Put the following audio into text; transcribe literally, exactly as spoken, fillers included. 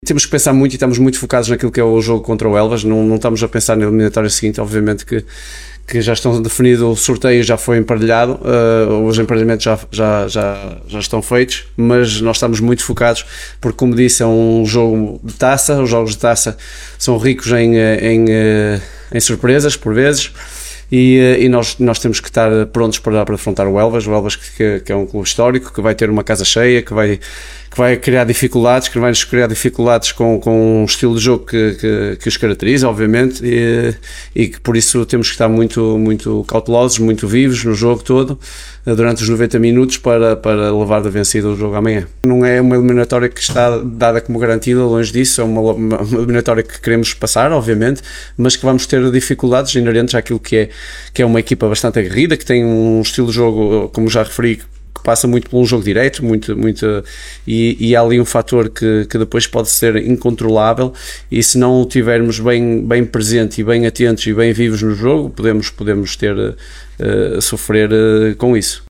Temos que pensar muito e estamos muito focados naquilo que é o jogo contra o Elvas, não, não estamos a pensar na eliminatória seguinte, obviamente que, que já estão definido, o sorteio já foi emparelhado, uh, os emparelhamentos já, já, já, já estão feitos, mas nós estamos muito focados porque, como disse, é um jogo de taça, os jogos de taça são ricos em, em, em surpresas, por vezes, e, e nós, nós temos que estar prontos para, para afrontar o Elvas, o Elvas que, que é um clube histórico, que vai ter uma casa cheia, que vai... que vai criar dificuldades, que vai nos criar dificuldades com, com um estilo de jogo que, que, que os caracteriza, obviamente, e, e que por isso temos que estar muito, muito cautelosos, muito vivos no jogo todo, durante os noventa minutos, para, para levar de vencida o jogo amanhã. Não é uma eliminatória que está dada como garantida, longe disso, é uma, uma, uma eliminatória que queremos passar, obviamente, mas que vamos ter dificuldades inerentes àquilo que é, que é uma equipa bastante aguerrida, que tem um estilo de jogo, como já referi, que passa muito por um jogo direto, muito, muito, e, e há ali um fator que, que depois pode ser incontrolável, e se não o tivermos bem, bem presente e bem atentos e bem vivos no jogo, podemos, podemos ter, uh, sofrer uh, com isso.